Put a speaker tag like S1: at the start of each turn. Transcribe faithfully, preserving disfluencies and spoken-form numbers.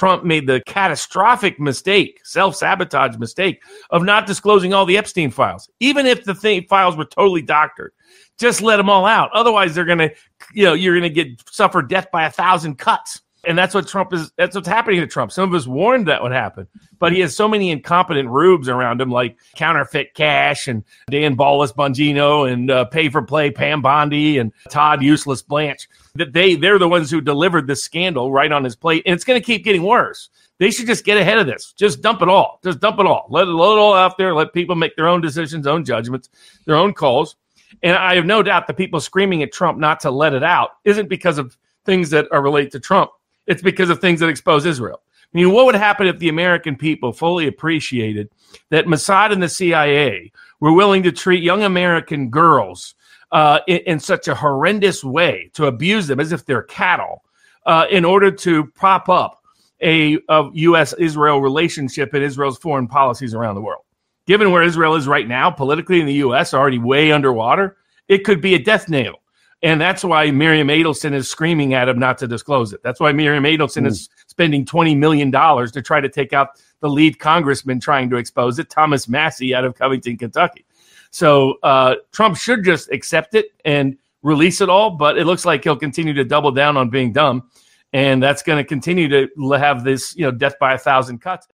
S1: Trump made the catastrophic mistake, self-sabotage mistake of not disclosing all the Epstein files, even if the thing, files were totally doctored. Just let them all out. Otherwise, they're going to, you know, you're going to get suffer death by a thousand cuts. And that's what Trump is. That's what's happening to Trump. Some of us warned that would happen, but he has so many incompetent rubes around him, like Counterfeit Cash and Dan Ballas Bongino and uh, Pay for Play Pam Bondi and Todd Useless Blanche, that they they're the ones who delivered this scandal right on his plate, and it's going to keep getting worse. They should just get ahead of this. Just dump it all. Just dump it all. Let it, let it all out there. Let people make their own decisions, own judgments, their own calls. And I have no doubt the people screaming at Trump not to let it out isn't because of things that are related to Trump. It's because of things that expose Israel. I mean, what would happen if the American people fully appreciated that Mossad and the C I A were willing to treat young American girls uh, in, in such a horrendous way, to abuse them as if they're cattle, uh, in order to prop up a, a U S Israel relationship and Israel's foreign policies around the world? Given where Israel is right now, politically in the U S, already way underwater, it could be a death nail. And that's why Miriam Adelson is screaming at him not to disclose it. That's why Miriam Adelson mm. is spending twenty million dollars to try to take out the lead congressman trying to expose it, Thomas Massey out of Covington, Kentucky. So uh, Trump should just accept it and release it all, but it looks like he'll continue to double down on being dumb. And that's going to continue to have this, you know, death by a thousand cuts.